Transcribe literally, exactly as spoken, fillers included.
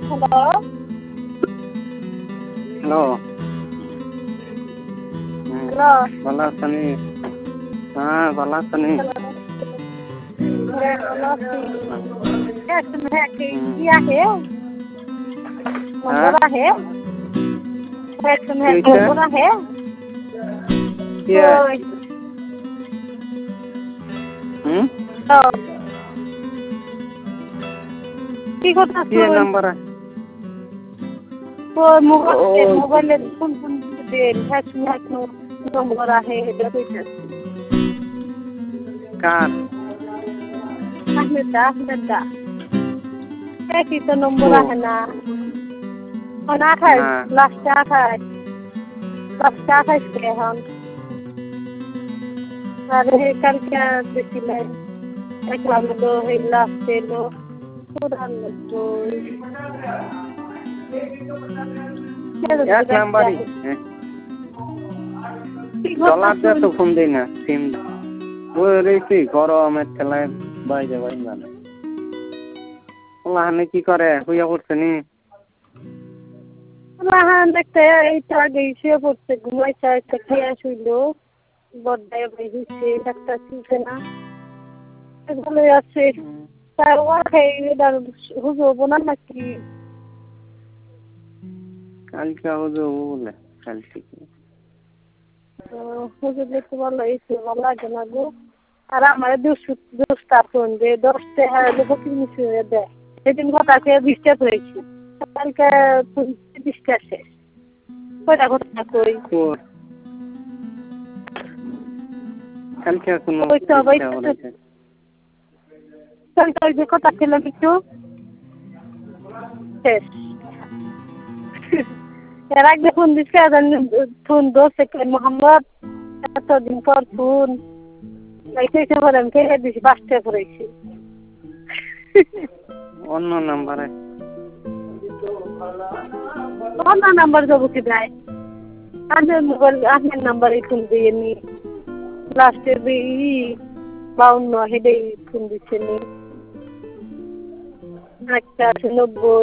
Hello hello hello ভালো আছেন? হ্যাঁ ভালো আছেন? হ্যাঁ ভালো আছি হ্যাঁ কি आहे नंबर आहे नंबर आहे होय হুম কি কথা কি নাম্বার আছে? तो मोबाईल मोबाईल कोण कोण देईल ह्याच ह्याच नंबर आहे हे কার? अहमदा अहमदा काय तिचा नंबर आहे ना पण আঠাশ লাস্টে আঠাশ লাস্টে আঠাশ কে এখন আর হে কালকে দেখছিলে দেখলাম তো হে লাস্টে এলো চুরানব্বই এক নাম্বারই ডলার দিয়ে তো ফোন দিই না সিম ওই রয়েছি গরমের খেলায় বাইরে বাইরে জানে ওখানে কি করে হইয়া পড়ছে নি লাহান দেখতে এইটা আগে শুয়ে পড়ছে ঘুমাইছে একটা খেয়ে শুইল বড্ডায় বেরিয়েছে ডাক্তার শুনছে না ভালোই আছে তার ও খেয়ে হুজুর বোনার নাকি কালকে হুজুর বলে কাল থেকে হুজুর দেখতে ভালো হয়েছে ভালো লাগে না গো আর আমার দোষটা ফোন যে দশটা হ্যাঁ লোক মিশে দেয় সেদিন কথা খেয়ে বিশ্বাস হয়েছে কালকে বিশ্বাস শেষ কয়টা ঘটনা কই কালকে কোনো কালকে ওই যে কথা ছিল কিছু শেষ এর আগে ফোন দিচ্ছে ফোন দোষ মোহাম্মদ এতদিন পর ফোন এইটা বলে আমি খেয়ে দিছি বাসটা করেছি অন্য নাম্বারে অন্য নাম্বার যাবো কি দেয় আপনার মোবাইল আপনার নাম্বারে ফোন দিয়ে নি লাস্টে ই বাউন্ন হেডেই ফোন দিচ্ছে নি একটা আছে নব্বই